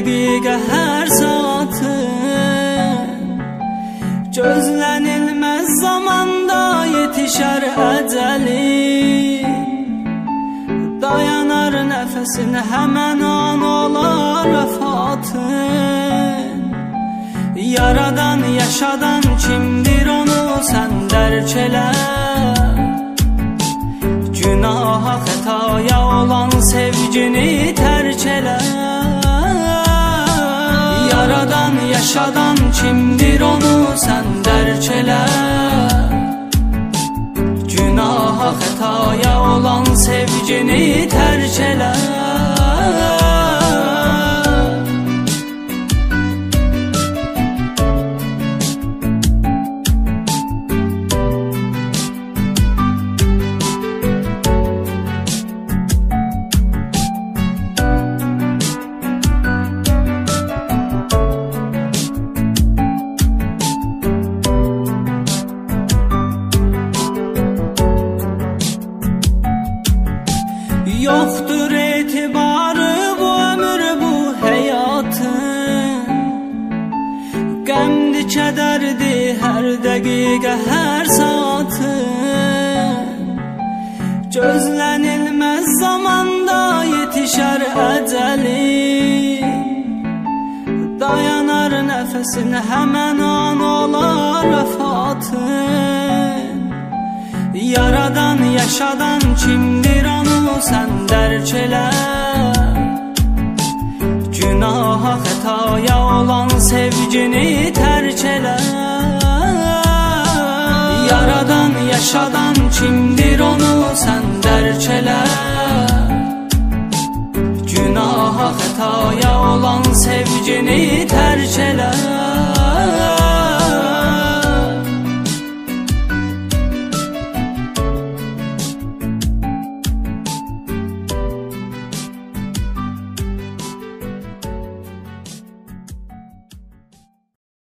dəqiqə, hər saatı gözlənilməz zamanda yetişər əcəli. Dayanar nəfəsin, həmən an olar vəfatın. Yaradan, yaşadan kimdir onu sən dərk elə. Günaha, xətaya olan sevgini tərk elə. Yaradan, yaşadan kimdir onu sən dərk elə. Günaha, xətaya olan sevgini tərk elə. Yoxdur etibarı bu ömür, bu həyatın. Qəmdi, kədərdi hər dəqiqə, hər saatın. Gözlənilməz zamanda yetişər əcəli. Dayanar nəfəsin, həmən an olar vəfatın. Yaradan, yaşadan kimdir onu sən dərk elə. Günaha, xətaya olan sevgini tərk elə. Yaradan, yaşadan kimdir onu sən dərk elə. Günaha, xətaya olan sevgini tərk elə.